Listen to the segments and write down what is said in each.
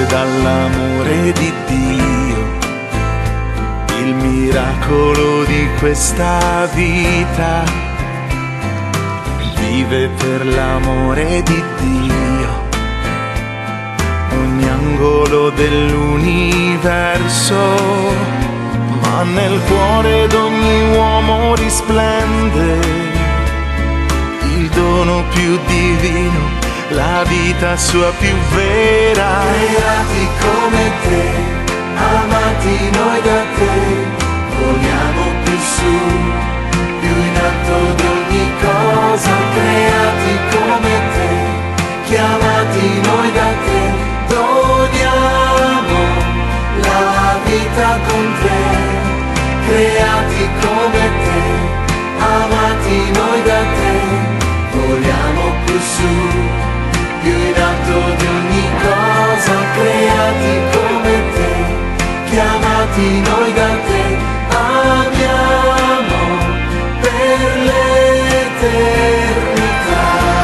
nasce dall'amore di Dio, il miracolo di questa vita, vive per l'amore di Dio. Ogni angolo dell'universo, ma nel cuore d'ogni uomo risplende il dono più divino, la vita sua più vera. Creati come te, amati noi da te, voliamo più su, più in alto di ogni cosa. Creati come te, chiamati noi da te, doniamo la vita con te. Creati come te, amati noi da te, voliamo più su, più in alto di ogni cosa. Creati come te, chiamati noi da te, amiamo per l'eternità.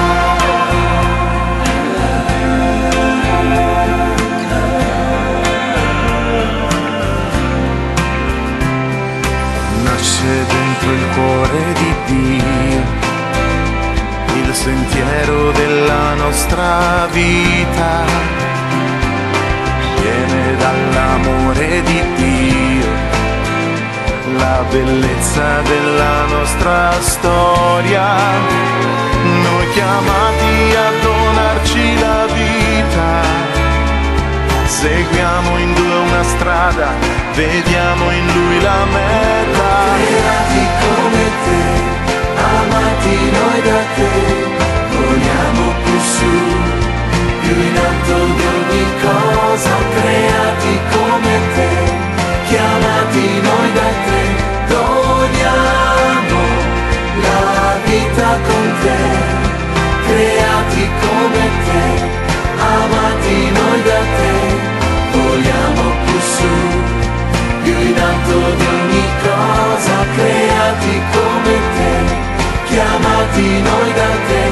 Nasce dentro il cuore di Dio, il sentiero della nostra vita, viene dall'amore di Dio, la bellezza della nostra storia, noi chiamati a donarci la vita, seguiamo in due una strada, vediamo in lui la meta. Creati come te, amati noi da te, voliamo più su, più in alto di ogni cosa. Creati come te, chiamati noi da te, doniamo la vita con te. Creati come te, amati noi da te, voliamo più su, più in alto di ogni cosa. Creati come te, chiamati noi da te,